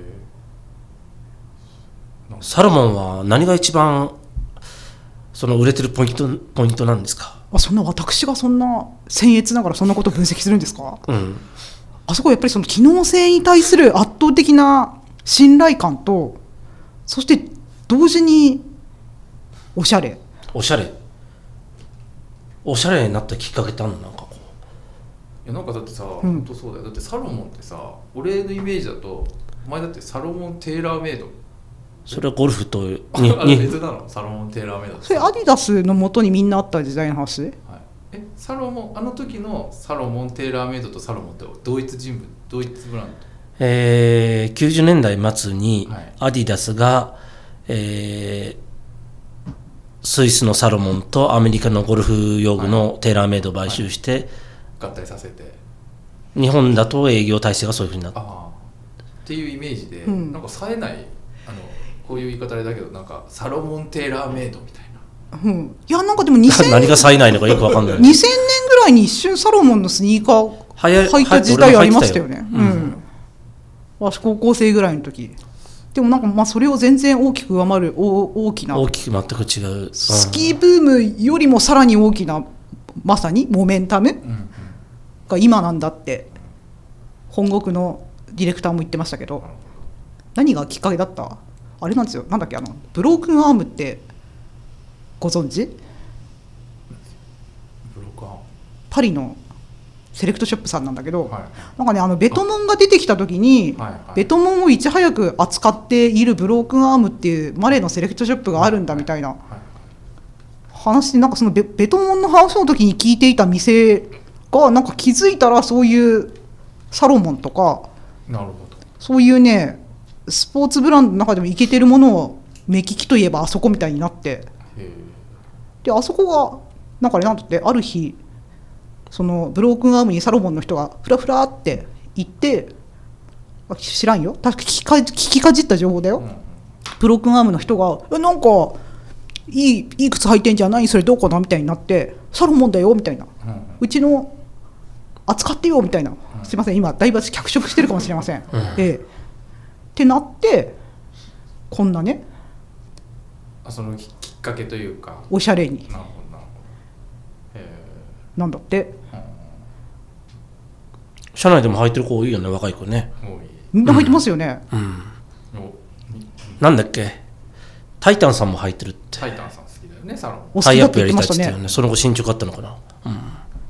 サロモンは何が一番その売れてるポイントポイントなんですか？
あ、そんな私がそんな僭越ながらそんなことを分析するんですか？
うん、
あそこはやっぱりその機能性に対する圧倒的な信頼感と、そして同時におしゃれ
おしゃれおしゃれになったきっかけってあるの？なんかこ
う、いやなんかだってさ、うん、本当そうだよ。だってサロモンってさ、俺のイメージだとお前だってサロモンテーラーメイド、
それはゴルフとに
あれ別なの？サロモンテーラーメイド
それアディダスの元にみんなあった時代の話、はい、
えサロモン、あの時のサロモンテーラーメイドとサロモンって同一人物、同一ブランド、
えー、きゅうじゅうねんだい末にアディダスが、はい、えー、スイスのサロモンとアメリカのゴルフ用具のテーラーメイドを買収して、はいはい、
合体させて、
日本だと営業体制がそういうふうになった。
あっていうイメージで、うん、なんか冴えない、あのこういう言い方あれだけど、なんかサロモンテーラーメイドみたいな、
うん、いやなんかでもにせん
何が冴えないのかよく分かんない
にせんねんぐらいに一瞬サロモンのスニーカー履いた時代ありましたよね。うん、私高校生ぐらいの時でもなんかまあそれを全然大きく上回る大きな、
大きく全く違う、うん、
スキーブームよりもさらに大きなまさにモメンタムが今なんだって本国のディレクターも言ってましたけど、何がきっかけだった？あれなんですよ、なんだっけ、あのブロークンアームってご存知？
ブロークンアーム、
パリのセレクトショップさんなんだけど、はい、なんかね、あのベトモンが出てきた時に、はいはい、ベトモンをいち早く扱っているブロークンアームっていうマレーのセレクトショップがあるんだみたいな話で、なんかその ベ, ベトモンの話の時に聞いていた店ががなんか気づいたらそういうサロモンとか、
なるほど、
そういうねスポーツブランドの中でもイケてるものを目利きといえばあそこみたいになって、であそこがなんかね、なんだってある日そのブロークンアームにサロモンの人がフラフラって行って、知らんよ、確か聞きか、聞きかじった情報だよ、うん、ブロークンアームの人がえなんかいい、いい靴履いてんじゃない、それどうかなみたいになって、サロモンだよみたいな、うん、うちの扱ってよみたいな、うん、すいません今だいぶ脚色してるかもしれません、うん、ええってなってこんなね、
あそのきっかけというか
おしゃれに、
なるほどなるほど、
えー、なんだって、うん、
社内でも履いてる子多いよね、若い子ね、
みんな履いてますよね、
うんうん、なんだっけタイタンさんも履いてるって。
タイタンさん好きだよね、サロン。
タイアップやりたいって言ってたよね。その後進捗あったのかな、うん、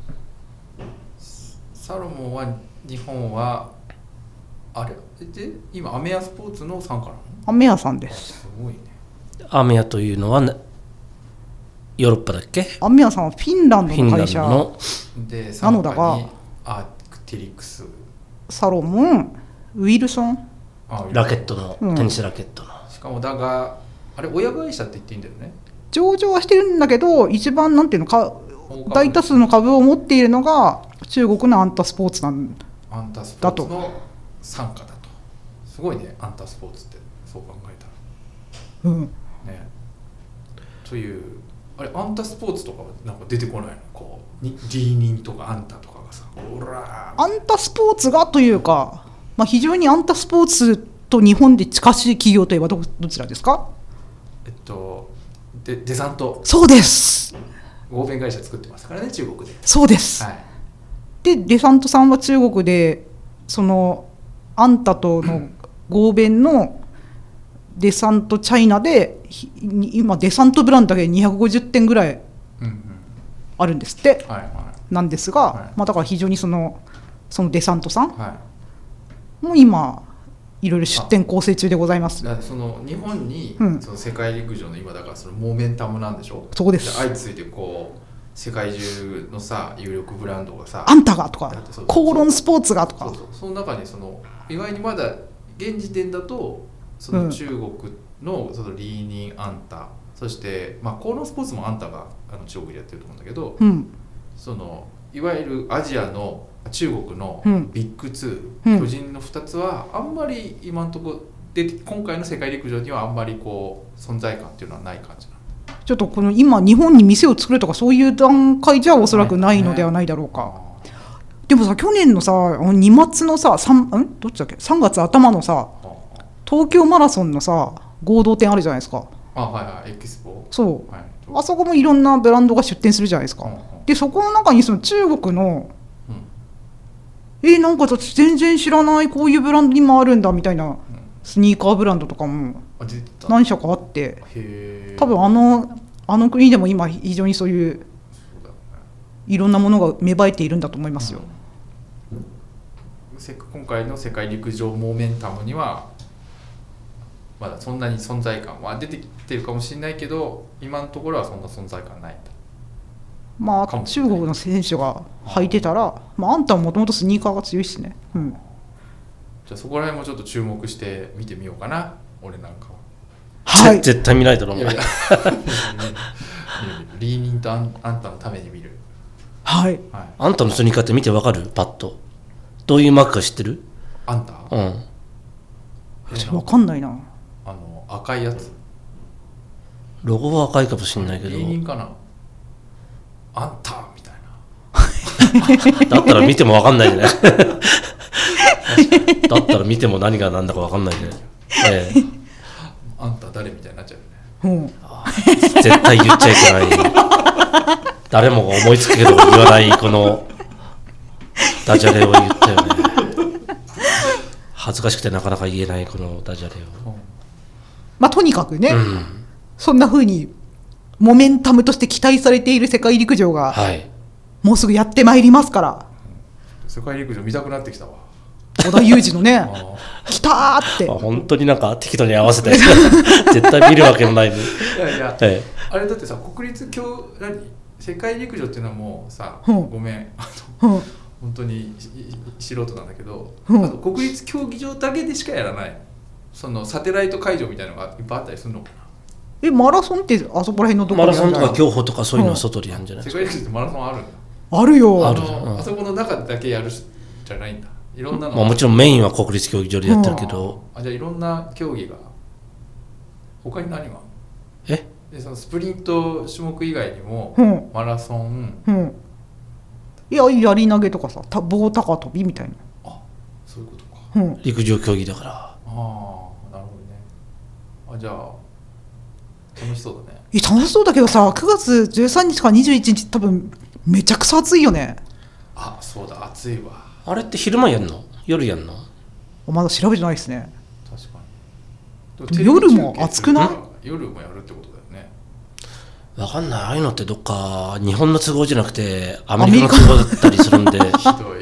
サロモンは日本はあれで今アメヤスポーツの傘下なの？
アメヤさんです。
すごいね。
アメヤというのはヨーロッパだっけ？
アメヤさんはフィンランドの会社
ので、
なのだが、
アークティリクス、
サロモン、ウィルソン、
ラケットの、うん、テニスラケットの。
しかもだがあれ親会社って言っていいんだよね。
上場はしてるんだけど、一番なんていうのか大多数の株を持っているのが中国のアンタスポーツなんだと。
アンタスポーツの傘下だと。すごいね、アンタスポーツってそう考えたら。うん。ね。というあれアンタスポーツとかなんか出てこないの？こうリーニンとかアンタとかがさ、おら
アンタスポーツがというか、まあ、非常にアンタスポーツと日本で近しい企業といえば ど, どちらですか？
えっとデ, デサント。
そうです。
合弁会社作ってますからね、中国で。
そうです、はい、でデサントさんは中国でそのアンタとの合弁のデサントチャイナで今デサントブランドだけでにひゃくごじゅってんぐらいあるんですって、うんうん、はいはい、なんですが、はい、まあ、だから非常にそのそのデサントさん、はい、もう今いろいろ出店構成中でございます。
だその日本に、うん、その世界陸上の今だからそのモーメンタムなんでしょ。
そうです。
相次いでこう世界中のさ有力ブランドがさ
あんたがとかコーロンスポーツがとか、
そうそう、その中にその意外にまだ現時点だとその中国のそのリーニンアンタ、うん、そして、まあ、コーロンスポーツもアンタがあの中国でやってると思うんだけど、うん、そのいわゆるアジアの中国のビッグツー、うん、巨人のふたつはあんまり今のところで今回の世界陸上にはあんまりこう存在感っていうのはない感じなの。
ちょっとこの今日本に店を作るとかそういう段階じゃおそらくないのではないだろうか、ね、でもさ去年のさにがつのさ 3, んどっちだっけさんがつ頭のさ東京マラソンのさ合同店あるじゃないですか。
あ、はいはい、エキスポ。
そう、はい、あそこもいろんなブランドが出店するじゃないですか、うんうん、でそこの中にその中国の、うん、えなんか全然知らないこういうブランド今あるんだみたいなスニーカーブランドとかも何社かあって、へ多分あのあの国でも今非常にそういういろんなものが芽生えているんだと思いますよ、
うん、今回の世界陸上モーメンタムにはまだそんなに存在感は出てきてるかもしれないけど今のところはそんな存在感ないんだ。
まあ中国の選手が履いてたら、まあ、あんたはもともとスニーカーが強いしね、うん、
じゃあそこら辺もちょっと注目して見てみようかな俺なんか
は。はい、絶対見ないだろう。いやいや
リーニンとあん、あんたのために見る。
はい、
はい、あんたのスニーカーって見てわかる？パッとどういうマークか知ってる？
あんた？
うん。
私わかんないな。
あの赤いやつ。
ロゴは赤いかもしれないけど。
リーニンかな。あんたみたい
な。だったら見てもわかんないじゃない。だったら見ても何が何だかわかんないね。ええ、
あんた誰みたいになっちゃうよね。
うん、絶対言っちゃいけない。誰もが思いつくけど言わないこのダジャレを言ったよね。恥ずかしくてなかなか言えないこのダジャレを。
まあとにかくね、うん、そんな風にモメンタムとして期待されている世界陸上が、はい、もうすぐやってまいりますから。
世界陸上見たくなってきたわ。
織田裕二のね来たーって。
本当になんか適当に合わせて絶対見るわけもないのに。
いやいや、ええ、あれだってさ国立競何世界陸上っていうのはもうさ、
うん、
ごめんあの、うん、本当に素人なんだけど、うん、あと国立競技場だけでしかやらない、そのサテライト会場みたいなのがいっぱいあったりするのかな。
えマラソンってあそこら辺のどこ
にあるんじゃない？マラソンとか競歩とかそういうのは外でやるんじゃない？
世界陸上ってマラソンあるんだ。
あるよ。
ある、うん、あそこの中だけやるじゃないんだ。いろんなの、
まあ、もちろんメインは国立競技場でやってるけど、
うん、あじゃあいろんな競技が他に何が
え
でそのスプリント種目以外にも、
うん、
マラソン、
うん、いややり投げとかさ棒高跳びみたいな。
あそういうことか、
うん、
陸上競技だから。あ
あなるほどね。あじゃあ楽しそうだね。
いや楽しそうだけどさくがつじゅうさんにちからにじゅういちにち多分めちゃくちゃ暑いよね。
あそうだ暑いわ。
あれって昼間やんの夜やんの？
まだ調べてないですね。
確か
に夜も暑くない？
夜もやるってことだよね。
わかんない。ああいうのってどっか日本の都合じゃなくてアメリカの都合だったりするんでひどいなん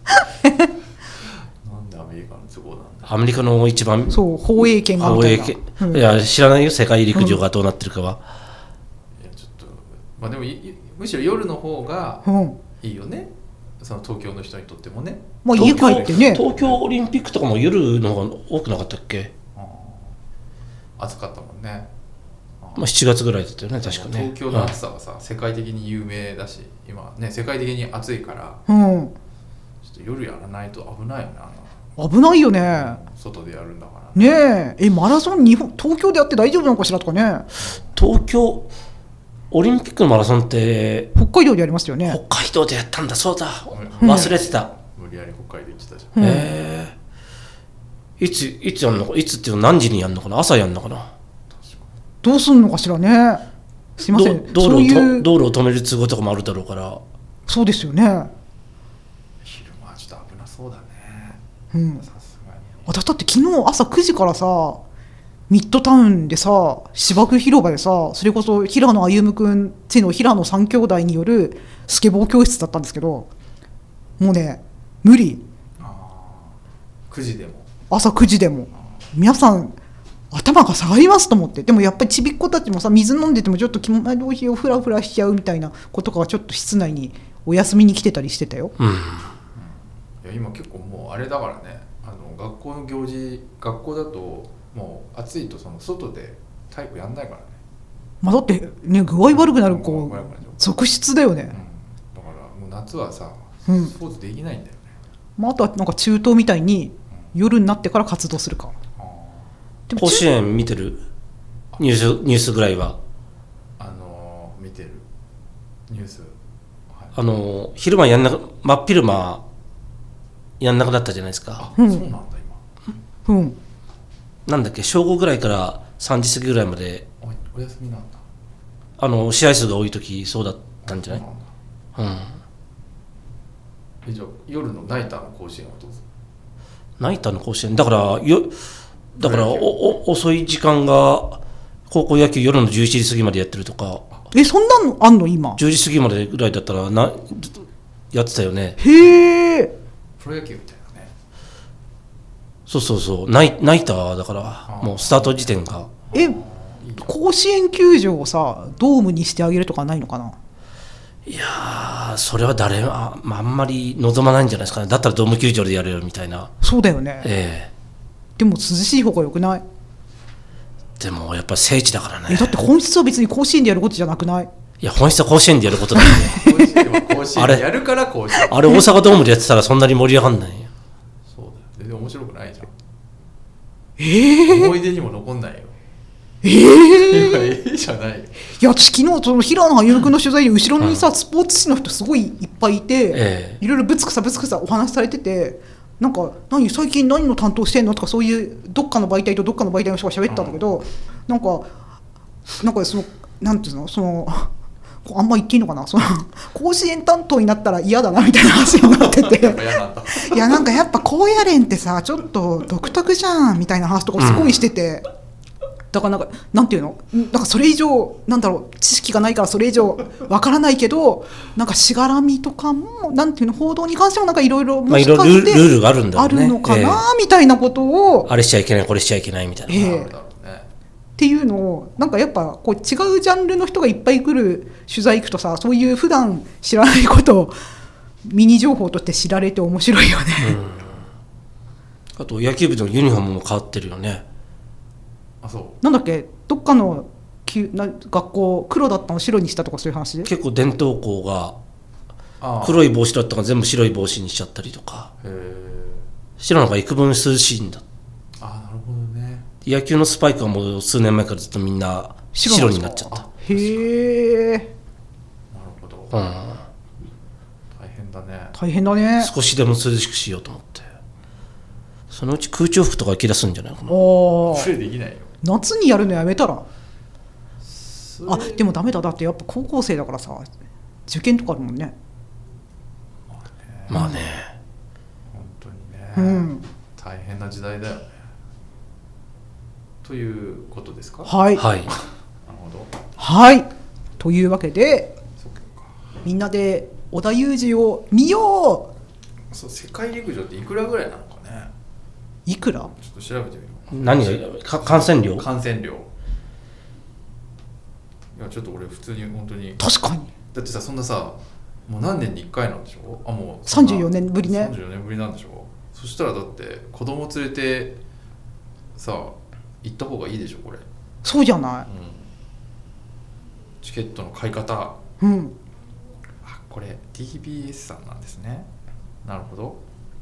でアメリカの都合なんだ。 アメリカの一番
そう放映権があるみたいな、
うん、いや知らないよ世界陸上がどうなってるかは、うん、
いやちょっとまあでもむしろ夜の方がいいよね、うん、その東京の人にとってもね。
まあ家帰ってね
東京オリンピックとかも夜の方が多くなかったっけ？
暑かったもんね。
まあ、しちがつぐらいだったよね確かね。
東京の暑さはさ、うん、世界的に有名だし今ね世界的に暑いから、
うん、
ちょっと夜やらないと危ないよね。あ
の危ないよね。
外でやるんだから
ねえ。えマラソン日本東京でやって大丈夫なのかしらとかね。
東京オリンピックのマラソンって
北海道でやりましたよね。
北海道でやったんだ。そうだ、うん、忘れてた。
無理やり北海道行ってたじゃん。
へえ、いついつやんのか、いつっていうの何時にやんのかな、朝やんのかな。
どうすんのかしらね。すいません。
道路を
いう
道路を止める都合とかもあるだろうから。
そうですよね。
昼間はちょっと危なそうだね。
うん。さすがに。私だって昨日朝くじからさミッドタウンでさ芝生広場でさそれこそ平野歩夢君ちの平野三兄弟によるスケボー教室だったんですけどもうね無理。
あくじでも
朝くじでも皆さん頭が下がりますと思って。でもやっぱりちびっ子たちもさ水飲んでてもちょっと気まどいをフラフラしちゃうみたいなことがちょっと室内にお休みに来てたりしてたよ、
うん、い
や今結構もうあれだからね、あの学校の行事学校だともう暑いとその外で体育やんないからね。
まあだってね具合悪くなる子続出だよね、うん、だ
からもう夏はさスポーツできないんだよね、
うんまあ、あとはなんか中東みたいに夜になってから活動するか、
うん、甲子園見てる？ニュースニュースぐらいは
あのー、見てるニュース、はい、
あのー、昼間やんな真っ昼間やんなくなったじゃないですか。
あ、うん、そうなんだ
今、うん、
なんだっけ正午ぐらいからさんじ過ぎぐらいまで
お, お休みなんだ。
あの試合数が多い時そうだったんじゃない？うん。
えじゃあ夜のナイターの甲子園はどうぞ。
ナイターの甲子園だからよだからおお遅い時間が高校野球夜のじゅういちじ過ぎまでやってるとか。
えそんなのあんの今？
じゅうじ過ぎまでぐらいだったらなやってたよね。
へえ。
プロ野球みたいなね。
そうそうそうナイ、ナイターだからもうスタート時点が。
え甲子園球場をさドームにしてあげるとかないのかな。
いやーそれは誰も あ,、まあ、あんまり望まないんじゃないですかね。だったらドーム球場でやれるみたいな。
そうだよね、
え
ー、でも涼しい方がよくない？
でもやっぱ聖地だからね。
えだって本質は別に甲子園でやることじゃなくない？
いや本質は甲子園でやることだよね
甲子園は甲子園でやるから甲子園
あれ大阪ドームでやってたらそんなに盛り上がんないよ。
そうだよ全然面白くないじゃん。
えー、
思い出にも残んないよ。
えー、
ええじゃない。い
や私昨日その平野歩夢君の取材で後ろにさ、うん、スポーツ紙の人すごいいっぱいいて、えー、いろいろぶつくさぶつくさお話しされててなんか何最近何の担当してんのとかそういうどっかの媒体とどっかの媒体の人が喋ったんだけど、うん、なんかなんかそのなんていうのそのあんま言っていいのかなその甲子園担当になったら嫌だなみたいな話になってていやなんかやっぱ高野連ってさちょっと独特じゃんみたいな話とかすごいしてて、うんだからなんかなんていうのなんかそれ以上なんだろう知識がないからそれ以上わからないけどなんかしがらみとかもなんていうの報道に関してもなんかいろいろもしかして
ルールがあるんだろうね。
あるのかな、えー、みたいなことを
あれしちゃいけないこれしちゃいけないみたいな、
えー、 っていうのをなんかやっぱこう違うジャンルの人がいっぱい来る取材行くとさ、そういう普段知らないことをミニ情報として知られて面白いよね、
うん、あと野球部のユニフォームも変わってるよね。
あ、そう
なんだっけ、どっかのな学校黒だったの白にしたとかそういう話で、
結構伝統校が黒い帽子だったのが全部白い帽子にしちゃったりとか。へー、白の方が幾分涼しいんだ。
あ、なるほどね。
野球のスパイクはもう数年前からずっとみんな白になっちゃった。
へえ、なる
ほど、うん、大変だね。
大変だね。
少しでも涼しくしようと思って、そのうち空調服とか着出すんじゃないかな。
それできないよ。
夏にやるのやめたら。あ、でもダメだ、だってやっぱ高校生だからさ、受験とかあるもんね。
まあね、
本当にね、
うん、
大変な時代だよね。ということですか。
はい、
はい、
なるほど。
はい、というわけでみんなで織田裕二を見よ
う。そう、世界陸上っていくらぐらいなのかね。
いくら？ちょ
っと調べてみよ
う。何が感染料？
感染料。いや、ちょっと俺普通に本当に。
確かに。
だってさ、そんなさ、もう何年にいっかいなんでしょ。あ、もう
さんじゅうよねんぶりね。
さんじゅうよねんぶりなんでしょ。そしたらだって子供連れてさ行った方がいいでしょこれ。
そうじゃない、うん、
チケットの買い方、
うん、
あ、これ ティービーエス さんなんですね。なるほど。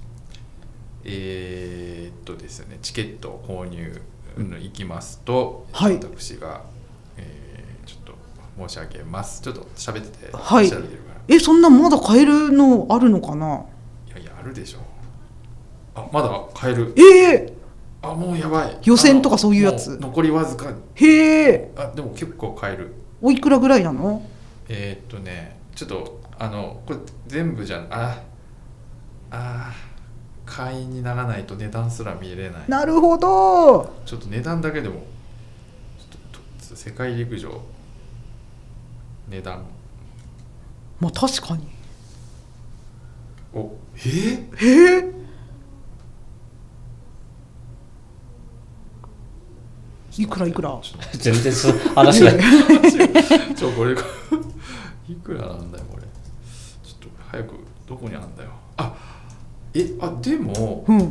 えー、っとですね、チケット購入の行きますと、はい、私が、えー、ちょっと申し上げます。ちょっと喋ってて、
はい、
調べてるから。
え、そんなまだ買えるのあるのかな。
いやいや、あるでしょ。あ、まだ買える。
えー、
あ、もうやばい。
予選とかそういうやつ。
残りわずか。
へえ。
あ、でも結構買える。
おいくらぐらいなの？
えー、っとね、ちょっとあのこれ全部じゃああ会員にならないと値段すら見れない。
なるほど。
ちょっと値段だけでもちょっと世界陸上値段。
まあ確かに。
お、えー、
えーいくらいくら
全然そう話が
ちょこれいくらなんだよこれ。ちょっと早くどこにあるんだよ。あえあでも、うん、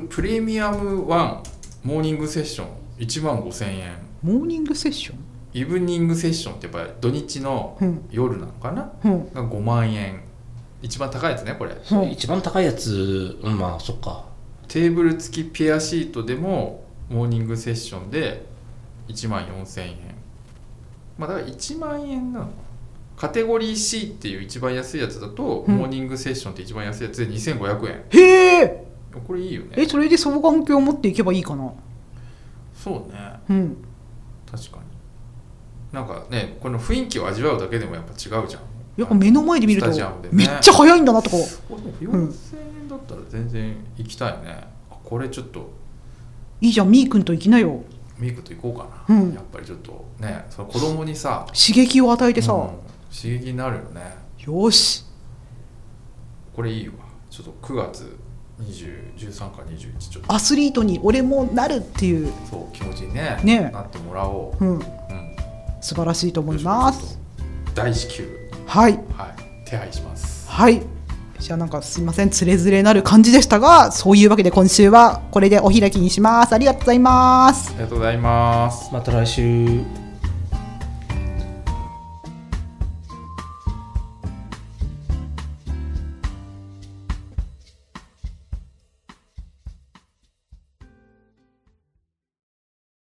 プレミアムワンモーニングセッションいちまんごせんえん。
モーニングセッション、
イブニングセッションってやっぱり土日の夜なのかな、うん、がごまんえん。一番高いやつねこれ、
うん、一番高いやつ、うん、まあそっか。
テーブル付きペアシートでもモーニングセッションでいちまんよんせんえん。まあだからいちまんえんなのかな。カテゴリー C っていう一番安いやつだと、うん、モーニングセッションって一番安いやつでにせんごひゃくえん。
へえ。
これいいよね。
え、それで双眼鏡を持っていけばいいかな。
そうね、
うん、
確かに。なんかね、この雰囲気を味わうだけでもやっぱ違うじゃん。
やっぱ目の前で見るとめっちゃ速いんだなとか。よん
せんえんだったら全然行きたいね。これちょっと
いいじゃん、みーくんと行きなよ。
みーくんと行こうかな、うん、やっぱりちょっとね、その子供にさ
刺激を与えてさ、うん、
刺激になるよね。
よし、
これいいわ。ちょっとくがつにじゅう、じゅうさんかにじゅういちちょっと
アスリートに俺もなるっていう
そう気持ちに、ねね、なってもらおう、うんうん、
素晴らしいと思います。
大至急、
はい、
はい、手配します。
はい、じゃあなんかすいません、つれづれなる感じでしたが、そういうわけで今週はこれでお開きにします。ありがとうございます。
ありがとうございます。
また来週。